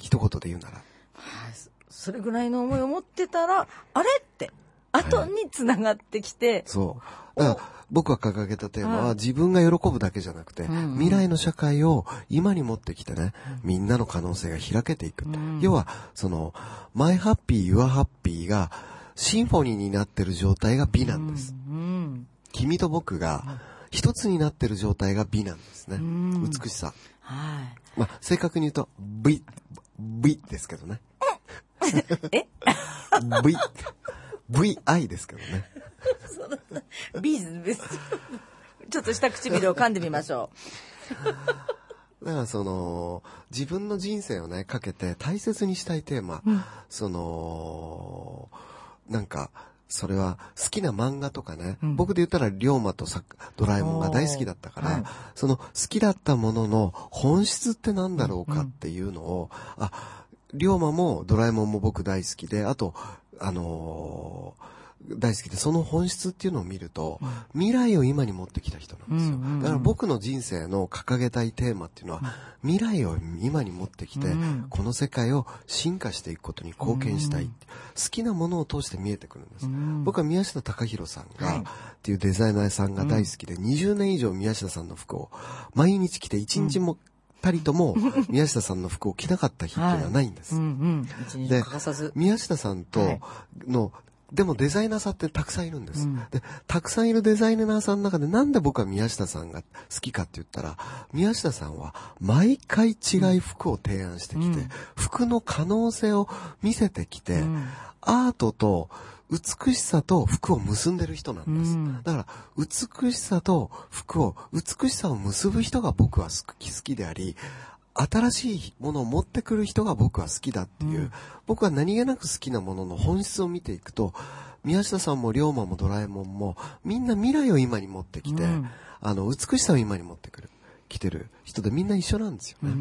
一言で言うなら。
はい、それぐらいの思いを持ってたら、あれって、後に繋がってきて、
はい、そう。だから僕が掲げたテーマは自分が喜ぶだけじゃなくて、うんうん、未来の社会を今に持ってきてね、みんなの可能性が開けていく。うん、要は、その、マイハッピー、ユアハッピーがシンフォニーになってる状態が美なんです。うんうん、君と僕が一つになってる状態が美なんですね。うん、美しさ。はい。まあ、正確に言うと、美、美ですけどね。
え
美、ブイアイ ですけどね。
ビーズです。ちょっと下唇を噛んでみましょ
う。だからその自分の人生をねかけて大切にしたいテーマ、うん、そのなんかそれは好きな漫画とかね、うん、僕で言ったら龍馬とドラえもんが大好きだったから、はい、その好きだったものの本質ってなんだろうかっていうのを、うん、あ、龍馬もドラえもんも僕大好きで、あとあのー大好きで、その本質っていうのを見ると、うん、未来を今に持ってきた人なんですよ、うんうんうん、だから僕の人生の掲げたいテーマっていうのは、うん、未来を今に持ってきて、うん、この世界を進化していくことに貢献したい、うん、好きなものを通して見えてくるんです、うん、僕は宮下隆弘さんが、はい、っていうデザイナーさんが大好きで、うん、にじゅうねん以上宮下さんの服を毎日着ていちにちも、うんたりとも宮下さんの服を着なかった日っていうのはないんです。はい、うんうん、で、宮下さんとの、はい、でもデザイナーさんってたくさんいるんです、うん。で、たくさんいるデザイナーさんの中でなんで僕は宮下さんが好きかって言ったら、宮下さんは毎回違い服を提案してきて、うん、服の可能性を見せてきて、うん、アートと美しさと服を結んでる人なんです、うん、だから美しさと服を美しさを結ぶ人が僕は好き好きであり、新しいものを持ってくる人が僕は好きだっていう、うん、僕は何気なく好きなものの本質を見ていくと、宮下さんも龍馬もドラえもんもみんな未来を今に持ってきて、うん、あの美しさを今に持ってくる来てる人でみんな一緒なんですよね。うん、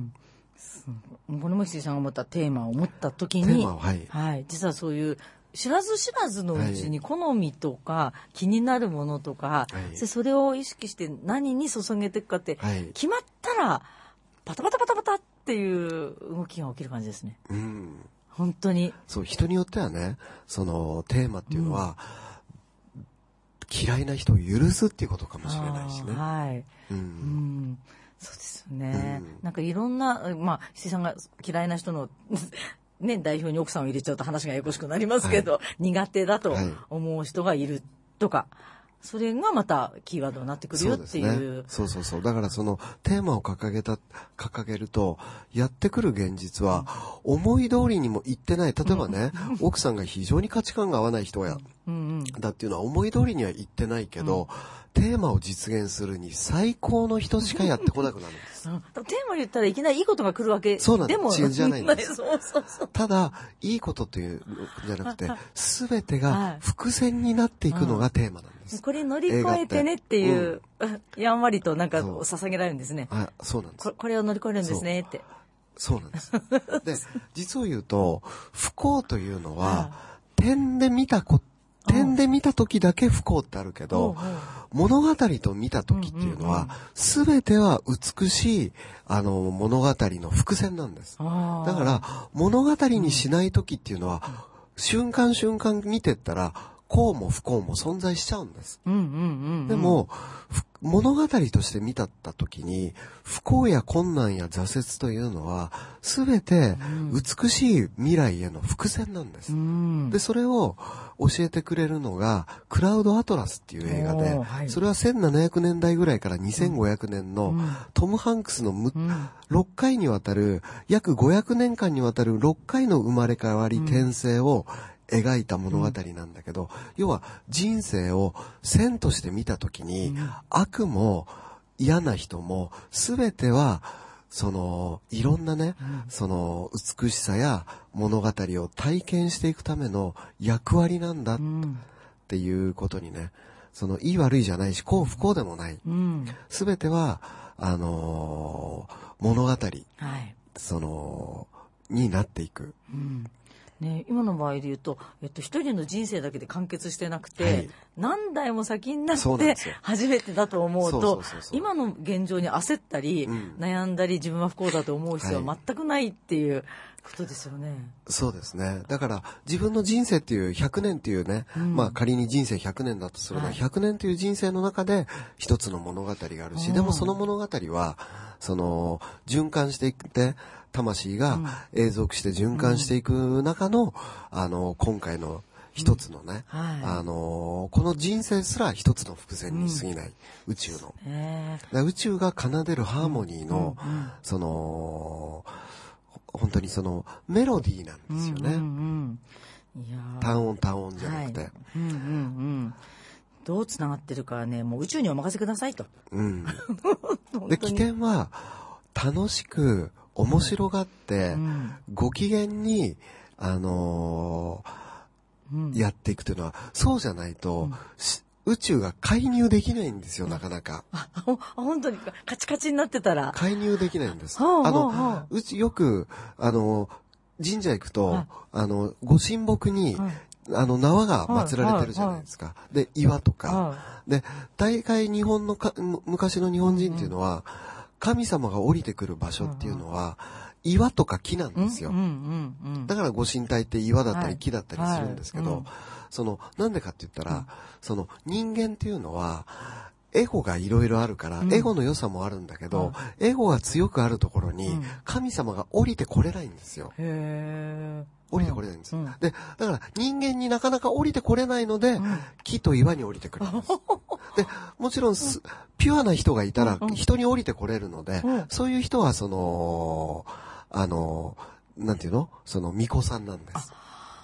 この木さんが持ったテーマを持った時に、
はい、はい、
実はそういう知らず知らずのうちに好みとか気になるものとか、はい、それを意識して何に注げていくかって決まったらパタパタパタパタっていう動きが起きる感じですね。うん、本当に。
そう、人によってはね、そのテーマっていうのは、うん、嫌いな人を許すっていうことかもしれないしね。はい。うん。うん、
そうですよね。うん、なんかいろんな、まあ、石井さんが嫌いな人のね、代表に奥さんを入れちゃうと話がややこしくなりますけど、はい、苦手だと思う人がいるとか、それがまたキーワードになってくるよっていう。
そうですね。そうそうそう。だからそのテーマを掲げた、掲げると、やってくる現実は思い通りにもいってない。例えばね、奥さんが非常に価値観が合わない人や、うんうん、だっていうのは思い通りにはいってないけど、うん、テーマを実現するに最高の人しかやってこなくなるんです。
うん、テーマ言ったらいきなりいいことが来るわけ
そうなんです。
でも
じゃないんです。
そうそうそう。
ただ、いいことというじゃなくて、すべてが伏線になっていくのがテーマなんです。
これ乗り越えてねっていう、うん、やんわりとなんか捧げられるんですね。
あ、そうなんです。
こ。これを乗り越えるんですねって。
そうなんです。で、実を言うと、不幸というのは、点で見たこ、点で見た時だけ不幸ってあるけど、 物語と見た時っていうのは、すべては美しい、あの、物語の伏線なんです。だから、物語にしない時っていうのは、瞬間瞬間見てったら、幸も不幸も存在しちゃうんです。でも、物語として見たった時に、不幸や困難や挫折というのは、すべて美しい未来への伏線なんです。うん、で、それを教えてくれるのが、クラウドアトラスっていう映画で、はい、それはせんななひゃくねんだいぐらいからにせんごひゃくねんのトム・ハンクスのむ、うん、ろっかいにわたる、約ごひゃくねんかんにわたるろっかいの生まれ変わり転生を、描いた物語なんだけど、うん、要は人生を線として見たときに、うん、悪も嫌な人も全てはそのいろんなね、うん、その美しさや物語を体験していくための役割なんだっていうことにね、そのいい悪いじゃないし幸不幸でもない、うん、全てはあのー、物語、はい、そのになっていく。うん
ね、今の場合で言うと、えっと、一人の人生だけで完結してなくて、はい、何代も先になって初めてだと思うと、今の現状に焦ったり、うん、悩んだり自分は不幸だと思う必要は全くないっていうことですよね。はい、
そうですね。だから自分の人生っていうひゃくねんっていうね、うん、まあ仮に人生ひゃくねんだとすれば、はい、ひゃくねんという人生の中で一つの物語があるし、うん、でもその物語はその循環していって魂が永続して循環していく中の、うん、あの今回の一つのね、うんはい、あのこの人生すら一つの伏線に過ぎない、うん、宇宙の、えー、宇宙が奏でるハーモニーの、うんうん、その本当にそのメロディーなんですよね、うんうんうん、いや単音単音じゃなくて、はいうんうんうん、
どうつながってるかはねもう宇宙にお任せくださいと、うん、
で起点は楽しく面白がって、うん、ご機嫌に、あのーうん、やっていくというのは、そうじゃないと、うん、宇宙が介入できないんですよ、なかなか。
あ、本当にカチカチになってたら。
介入できないんです。あの、うちよく、あの、神社行くと、あの、ご神木に、はい、あの、縄が祀られてるじゃないですか。で、岩とか。で、大概日本のか、昔の日本人っていうのは、うんうん神様が降りてくる場所っていうのは岩とか木なんですよ、うんうんうんうん、だからご神体って岩だったり木だったりするんですけど、はいはいうん、そのなんでかって言ったら、うん、その人間っていうのはエゴがいろいろあるから、うん、エゴの良さもあるんだけど、うん、エゴが強くあるところに神様が降りてこれないんですよ、へー降りてこれないんです、うん、でだから人間になかなか降りてこれないので、うん、木と岩に降りてくるんですでもちろんす、うん、ピュアな人がいたら人に降りてこれるので、うん、そういう人はそのあのなんていうのその巫女さんなんです。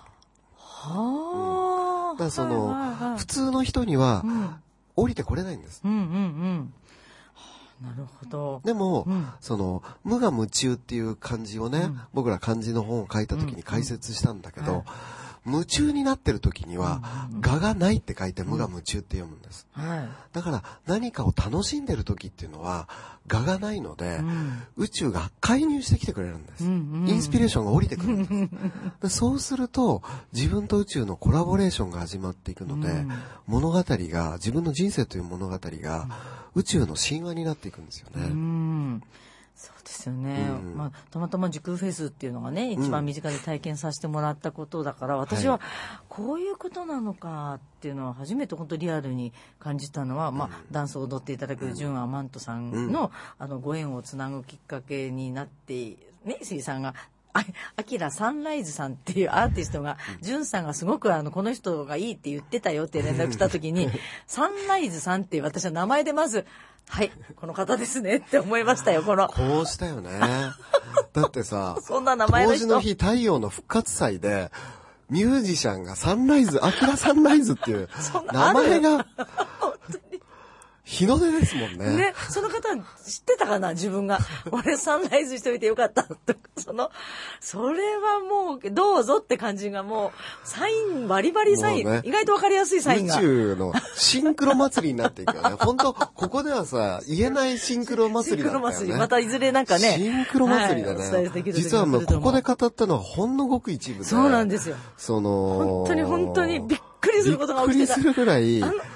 はあ、うん、だからその、はいはいはい、普通の人には、うん、降りてこれないんです。うんうんうん
なるほど。
でも、うん、その無我夢中っていう漢字をね、うん、僕ら漢字の本を書いた時に解説したんだけど、うんうんはい、夢中になってる時には、うん、我がないって書いて無我夢中って読むんです、うんはい、だから何かを楽しんでる時っていうのは我がないので、うん、宇宙が介入してきてくれるんです、うんうん、インスピレーションが降りてくるんですでそうすると自分と宇宙のコラボレーションが始まっていくので、うん、物語が自分の人生という物語が、うん宇宙の神話になっていくんですよね。うん
そうですよね、うんまあ、たまたま時空フェスっていうのがね一番身近で体験させてもらったことだから、うん、私はこういうことなのかっていうのは初めて本当リアルに感じたのは、うんまあ、ダンスを踊っていただく純アマントさん の,、うん、あのご縁をつなぐきっかけになってね杉さんがあ、アキラサンライズさんっていうアーティストが、ジュンさんがすごくあの、この人がいいって言ってたよって連絡来た時に、サンライズさんっていう私は名前でまず、はい、この方ですねって思いましたよ、この。
こうしたよね。だってさ、
そんな名前の人
当時の日太陽の復活祭で、ミュージシャンがサンライズ、アキラサンライズっていう名前が、日の出ですもんね。
ね、その方知ってたかな自分が。俺サンライズしといてよかったとか、その、それはもう、どうぞって感じがもう、サイン、バリバリサイン、ね、意外とわかりやすいサインが。
宇宙のシンクロ祭りになっていくよね。本当ここではさ、言えないシンクロ祭りだったよね。シンクロ祭り、ま
たいずれなんかね。
シンクロ祭りだね。はい、実はもうここで語ったのはほんのごく一部で。
そうなんですよ。
その、
本当に本当にびっくりすることが起きてた。
びっくりするぐらい、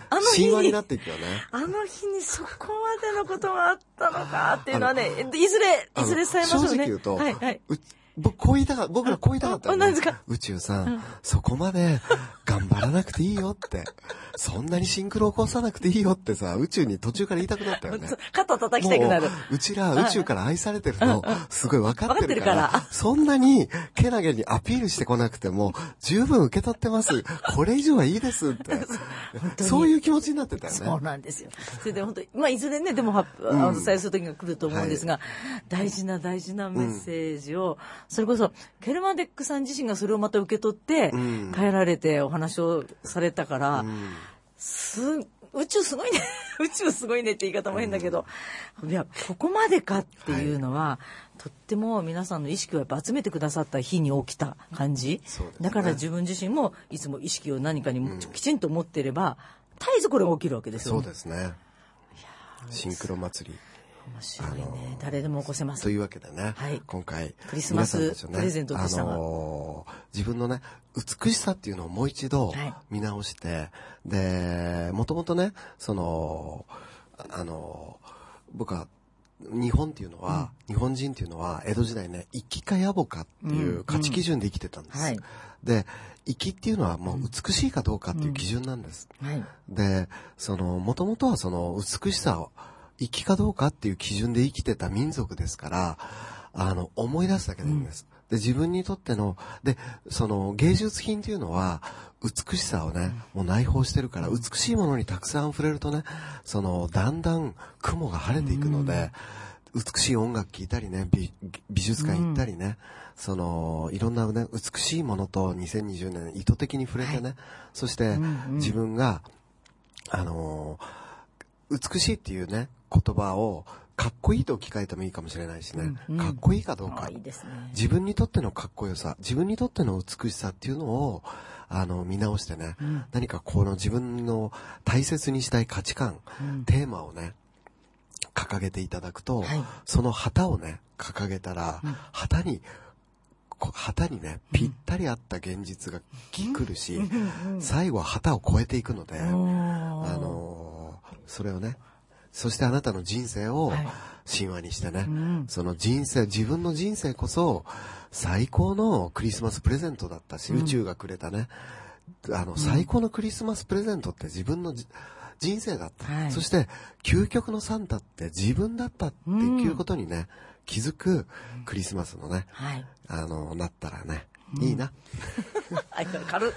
あの日
神話になっていくよね。
あの日にそこまでのことがあったのかっていうのはね、いずれ、いずれされますよね。
正直言うと、
はいはい、
僕、こう言いたかった、僕らこう言いたかったよね。
何ですか？
宇宙さん、うん、そこまで頑張らなくていいよって。そんなにシンクロ起こさなくていいよってさ、宇宙に途中から言いたくなったよね。
肩叩きたくなる。
うちら宇宙から愛されてるの、すごい分かってるから、からそんなにけなげにアピールしてこなくても、十分受け取ってます。これ以上はいいですって。そういう気持ちになってたよね。
そうなんですよ。それで本当に、まあ、いずれね、でも、うん、お伝えする時が来ると思うんですが、はい、大事な大事なメッセージを、うん、それこそ、ケルマデックさん自身がそれをまた受け取って、うん、帰られてお話をされたから、うんす宇宙すごいね宇宙すごいねって言い方も変だけど、うん、いやここまでかっていうのは、はい、とっても皆さんの意識をやっぱ集めてくださった日に起きた感じ、ね、だから自分自身もいつも意識を何かにきちんと持っていれば、うん、絶えずこれが起きるわけですよね。
そうですね。シンクロ祭り
面白いね。誰でも起こせます。
というわけでね、
はい、
今回
クリスマスプレゼントでしたが、
あのー、自分のね美しさっていうのをもう一度見直して、はい、でもともとねそのあのー、僕は日本っていうのは、うん、日本人っていうのは江戸時代ね粋か野暮かっていう価値基準で生きてたんです、うんうんはい、で粋っていうのはもう美しいかどうかっていう基準なんです、うんはい、でそのもともとはその美しさを生きかどうかっていう基準で生きてた民族ですから、あの、思い出すだけでいいんです。うん、で、自分にとっての、で、その芸術品っていうのは、美しさをね、もう内包してるから、美しいものにたくさん触れるとね、その、だんだん雲が晴れていくので、うん、美しい音楽聴いたりね、美、美術館行ったりね、うん、その、いろんなね、美しいものとにせんにじゅうねん意図的に触れてね、はい、そして、うんうん、自分が、あのー、美しいっていうね、言葉をかっこいいと置き換えてもいいかもしれないしね、うんうん、かっこいいかどうか、いいですね、自分にとってのかっこよさ、自分にとっての美しさっていうのをあの見直してね、うん、何かこの自分の大切にしたい価値観、うん、テーマをね掲げていただくと、はい、その旗をね掲げたら、うん、旗に旗にねぴったり合った現実が来るし、うん、最後は旗を越えていくので、あのそれをねそしてあなたの人生を神話にしてね、はいうん、その人生、自分の人生こそ最高のクリスマスプレゼントだったし、うん、宇宙がくれたね、あの、最高のクリスマスプレゼントって自分の人生だった、はい。そして究極のサンタって自分だったっていうことにね、うん、気づくクリスマスのね、はい、あの、なったらね、うん、いいな。
軽っ。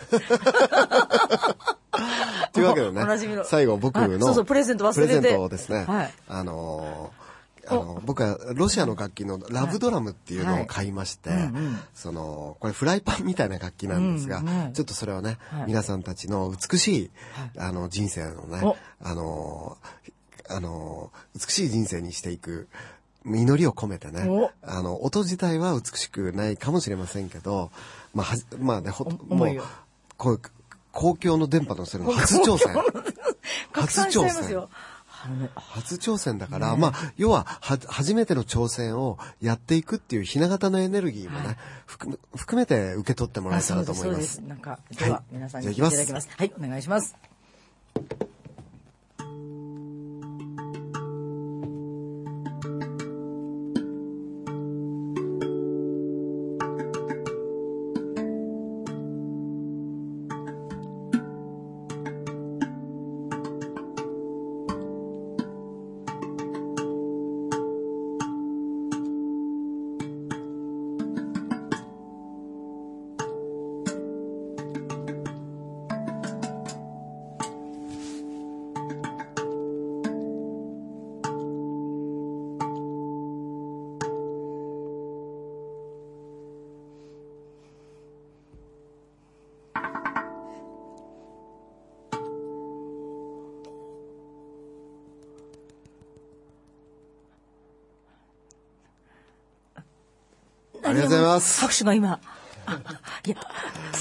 というわけでね、最後僕の
そうそうプレゼント忘れて
プレゼントをですね、はい、あのー、あの僕はロシアの楽器のラブドラムっていうのを買いまして、はいはいうんうん、そのこれフライパンみたいな楽器なんですが、うんうん、ちょっとそれをね、はい、皆さんたちの美しい、はい、あの人生のね、あのー、あのー、美しい人生にしていく祈りを込めてね、あの音自体は美しくないかもしれませんけど、まあはまあねほもうこう公共の電波のせるの初挑戦。初挑戦。初挑戦だから、ね、まあ、要は、は、初めての挑戦をやっていくっていうひな形のエネルギーもね、はい、含, 含めて受け取ってもらえたらと思います。そうです、そうです。
なんか、では、皆さんに聞いていただきます。はい、お願いします。
ありがとうございます。
拍手が今。いや、いや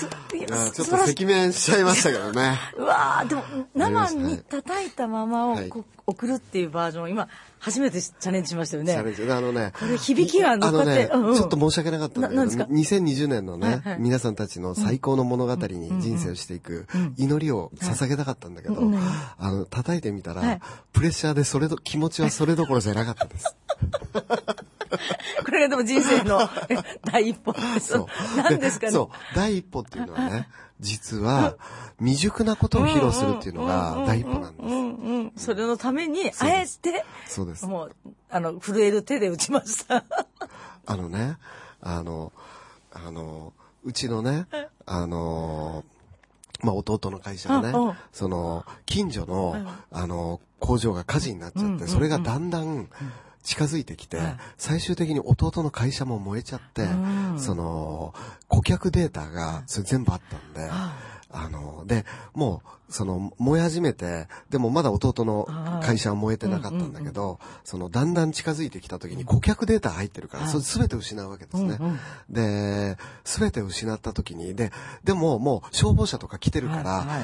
ちょっと赤面しちゃいましたけどね。
うわー、でも生に叩いたままをこう送るっていうバージョンを今初めてチャレンジしましたよね。
チャレンジ。あのね、
これ響きが乗っかって、
あのね、ちょっと申し訳なかったんだけど、にせんにじゅうねんのね、はいはい、皆さんたちの最高の物語に人生をしていく祈りを捧げたかったんだけど、うんうん、あの叩いてみたら、はい、プレッシャーでそれど気持ちはそれどころじゃなかったです。
これがでも人生の第一歩です。何ですかね。
そう、第一歩っていうのはね、実は未熟なことを披露するっていうのが第一歩なんです。
それのためにあえて、
そうです。
もうあの震える手で打ちました。
あのね、あのあのうちのね、あのまあ弟の会社がね、その近所のあの工場が火事になっちゃって、それがだんだん近づいてきて、最終的に弟の会社も燃えちゃって、その顧客データがそれ全部あったんで、あのでもうその燃え始めて、でもまだ弟の会社は燃えてなかったんだけど、そのだんだん近づいてきた時に顧客データ入ってるから、それ全て失うわけですね。で、全て失った時に、で、でももう消防車とか来てるから、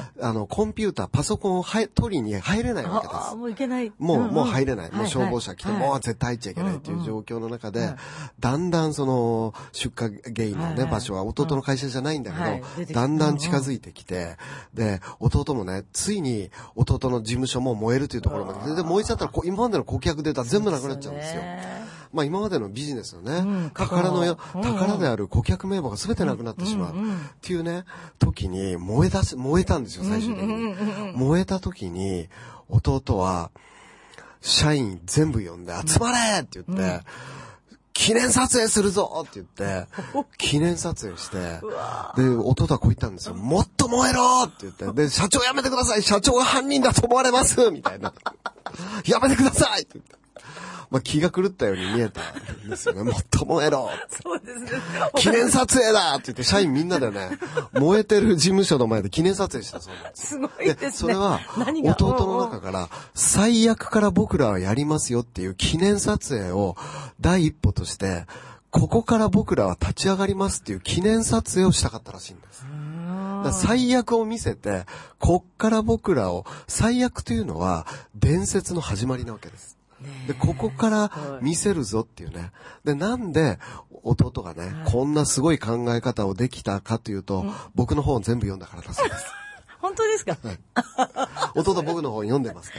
あのコンピューター、パソコンを取りに入れないわけです。
もういけない。
もう、もう入れない。もう消防車来て、もう絶対入っちゃいけないっていう状況の中で、だんだんその出火原因のね、場所は弟の会社じゃないんだけど、だんだん近づいてきて、で、弟もね、ついに弟の事務所も燃えるというところまで。で、燃えちゃったら今までの顧客データ全部なくなっちゃうんですよ。まあ今までのビジネスのね、うん、宝のよ、うん、宝である顧客名簿が全てなくなってしまう、うんうん、っていうね、時に燃え出し、燃えたんですよ、最終的に。うんうんうん、燃えた時に、弟は、社員全部呼んで集まれって言って、うん、記念撮影するぞって言って、記念撮影して、で、弟はこう言ったんですよ。もっと燃えろって言って、で、社長やめてください、社長が犯人だと思われますみたいな。やめてくださいって言って。まあ、気が狂ったように見えたんですよね。もっと燃えろ
そうですね。
記念撮影だって言って、社員みんなでね、燃えてる事務所の前で記念撮影したそうなんです。
すごいですね。で、
それは、弟の中から、最悪から僕らはやりますよっていう記念撮影を第一歩として、ここから僕らは立ち上がりますっていう記念撮影をしたかったらしいんです。だ最悪を見せて、こっから僕らを、最悪というのは伝説の始まりなわけです。で、ここから見せるぞっていうね。で、なんで弟がね、はい、こんなすごい考え方をできたかというと、うん、僕の本を全部読んだからだそうです。
本当ですか？
はい。弟僕の本読んでますから。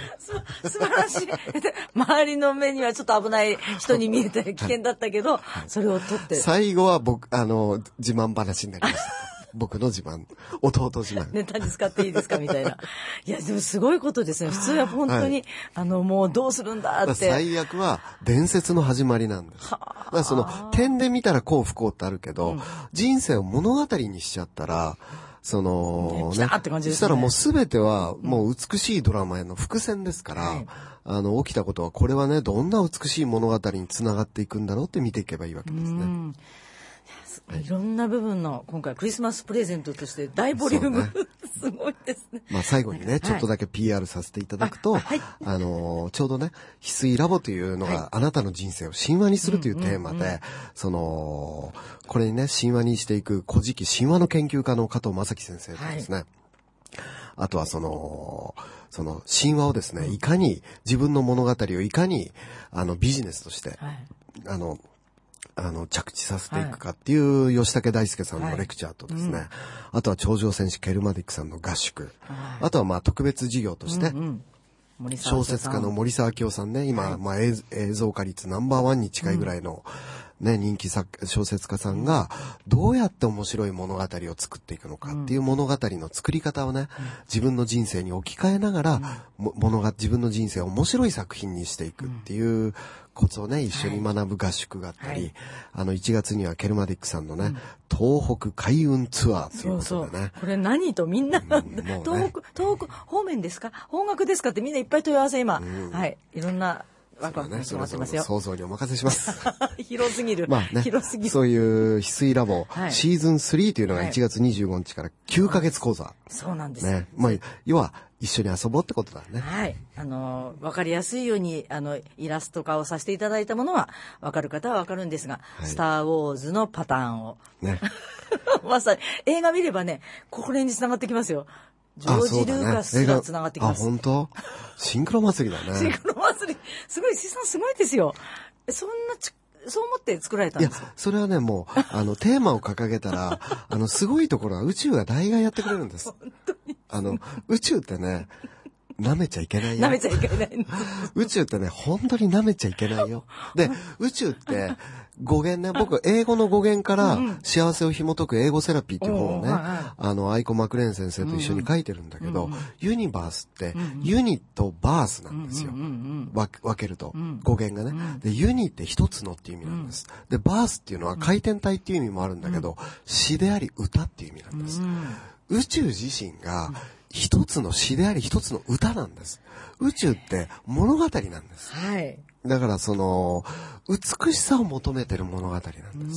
素晴らしい。周りの目にはちょっと危ない人に見えて危険だったけど、はい、それを取って。
最後は僕、あの、自慢話になりました。僕の自慢、弟自慢。
ネタに使っていいですかみたいな。いや、でもすごいことですね。普通は本当に、はい、あの、もうどうするんだって。
最悪は伝説の始まりなんです。だからその、点で見たら幸不幸ってあるけど、うん、人生を物語にしちゃったら、その、
ね、って感じですね。
したらもうすべては、もう美しいドラマへの伏線ですから、うん、あの、起きたことは、これはね、どんな美しい物語につながっていくんだろうって見ていけばいいわけですね。うん
いろんな部分の今回クリスマスプレゼントとして大ボリューム、ね、すごいですね。
まあ最後にね、ちょっとだけ ピーアール させていただくと、はい、あ, あのちょうどね、翡翠ラボというのが、はい、あなたの人生を神話にするというテーマで、うんうんうん、そのこれにね神話にしていく古事記神話の研究家の加藤正樹先生とですね。はい、あとはその、その神話をですね、いかに自分の物語をいかにあのビジネスとして、はい、あの。あの、着地させていくかっていう吉武大輔さんのレクチャーとですね、はいうん、あとは頂上戦士ケルマディックさんの合宿、はい、あとはまあ特別事業として、うんうん、小説家の森沢清さんね、今、はい、まあ映像化率ナンバーワンに近いぐらいの、ね、人気作小説家さんがどうやって面白い物語を作っていくのかっていう物語の作り方をね、自分の人生に置き換えながら、物が自分の人生を面白い作品にしていくっていうコツをね、一緒に学ぶ合宿があったり、はい、あのいちがつにはケルマディックさんのね、うん、東北開運ツアーということでね。そうそうこれ何とみんな、うんね、東北、東北方面ですか？方角ですかってみんないっぱい問い合わせ今、うん、はい、いろんな
ワクワクしてますよ。
想像にお任せします。
広すぎる。
まあね、
広すぎる。
そういう翡翠ラボ、はい、シーズンスリーというのがいちがつにじゅうごにちからきゅうかげつ講座。はい、
そうなんです
ね。まあ、要は、一緒に遊ぼうってことだね。
はい。あの、わかりやすいように、あの、イラスト化をさせていただいたものは、わかる方はわかるんですが、はい、スター・ウォーズのパターンを。ね。まさに、映画見ればね、これに繋がってきますよ。ジョージ・ルーカスが繋がってきます。
あ、本当？シンクロ祭りだね。
シンクロ祭り。すごい、資産すごいですよ。そんなち、そう思って作られたんですか？
いや、それはね、もう、あの、テーマを掲げたら、あの、すごいところは宇宙が大概やってくれるんです。
本当に。
あの、宇宙ってね、舐めちゃいけないよ。
舐めちゃいけない。
宇宙ってね、本当に舐めちゃいけないよ。で、宇宙って、語源ね、僕、英語の語源から幸せを紐解く英語セラピーっていう本をね、あの、アイコ・マクレーン先生と一緒に書いてるんだけど、ユニバースって、ユニとバースなんですよ。分けると、語源がね。で、ユニって一つのっていう意味なんです。で、バースっていうのは回転体っていう意味もあるんだけど、詩であり歌っていう意味なんです。宇宙自身が一つの詩であり一つの歌なんです。宇宙って物語なんです。
はい。
だからその、美しさを求めてる物語なんです。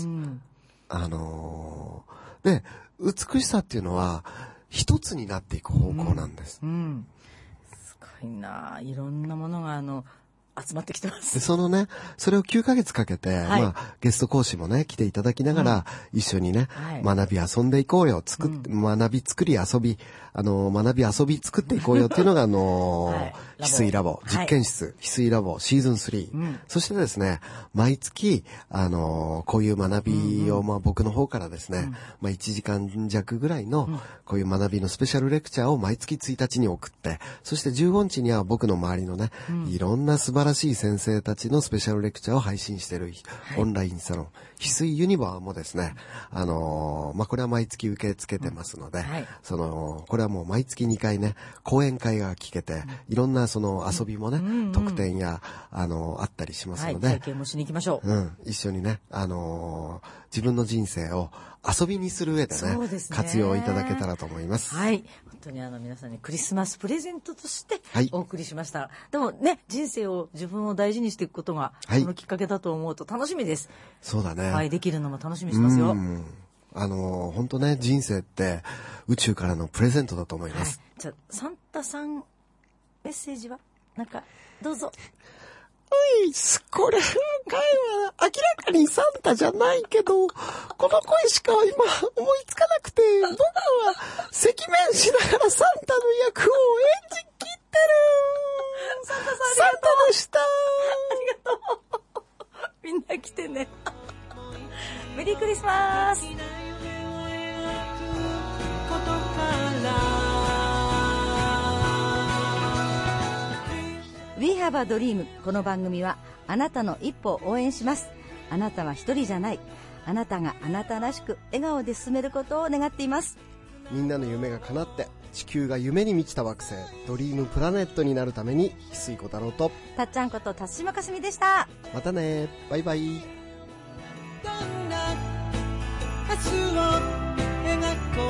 うん、あのー、で、美しさっていうのは、一つになっていく方向なんです。うんうん、
すごいな、いろんなものがあの、集まってきてます。
で、そのね、それをきゅうかげつかけて、はい、まあ、ゲスト講師もね、来ていただきながら、うん、一緒にね、はい、学び遊んでいこうよ、作っ、うん、学び作り遊び、あの、学び遊び作っていこうよっていうのが、あの、はい、翡翠ラボ、実験室、はい、翡翠ラボシーズンスリー、うん。そしてですね、毎月、あの、こういう学びを、うんうん、まあ僕の方からですね、うん、まあいちじかんじゃくぐらいの、うん、こういう学びのスペシャルレクチャーを毎月ついたちに送って、そしてじゅうごにちには僕の周りのね、うん、いろんな素晴らしい先生たちのスペシャルレクチャーを配信している、はい、オンラインサロン、翡翠ユニバーもですね、あの、まあこれは毎月受け付けてますので、うんはい、その、これはもう毎月にかいね、講演会が聞けて、いろんなその遊びもね、うんうんうん、特典や、あの、あったりしますので、はい、
体験もしに行きましょう。
うん、一緒にね、あのー、自分の人生を遊びにする上で ね, でね活用いただけたらと思います。
はい。本当にあの皆さんにクリスマスプレゼントとしてお送りしました。はい、でもね、人生を自分を大事にしていくことが、このきっかけだと思うと楽しみです。
そうだね。
はい、できるのも楽しみにしますよ。うん
あのー、本当ね、人生って宇宙からのプレゼントだと思います。
はい、じゃあ、サンタさん、メッセージはなんか、どうぞ。
うい、これ、声は明らかにサンタじゃないけど、この声しか今思いつかなくて、僕は赤面しながらサンタの役を演じきってる。
サンタさんありがとう。
サンタでした。
ありがとう。みんな来てね。メリークリスマス。We have a dream。 この番組はあなたの一歩を応援します。あなたは一人じゃない。あなたがあなたらしく笑顔で進めることを願っています。
みんなの夢が叶って地球が夢に満ちた惑星ドリームプラネットになるために翡翠小太郎と
たっちゃんこと辰島かすみでした。
またね、バイバイ。
どんな明日を描こ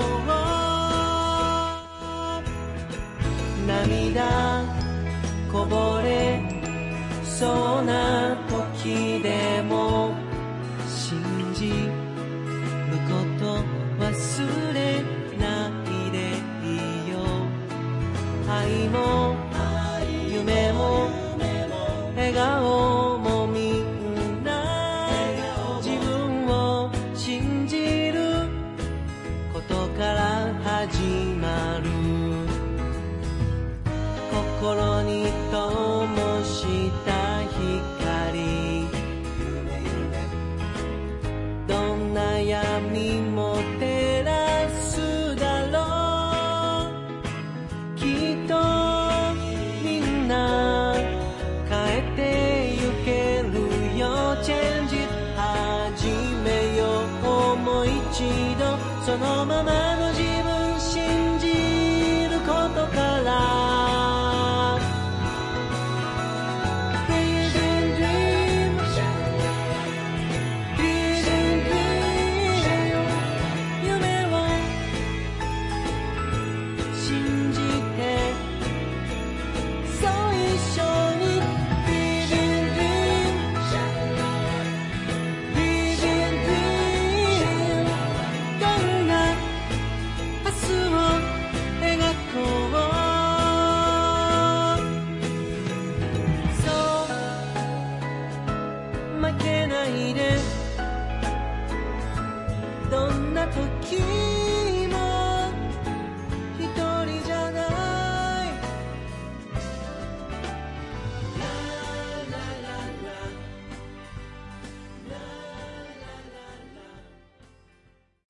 う。涙こぼれそうな時でも信じること忘れないでいいよ。愛も夢も笑顔もみんな自分を信じることから始まる。心に灯した光、どんな闇も照らすだろう。きっとないで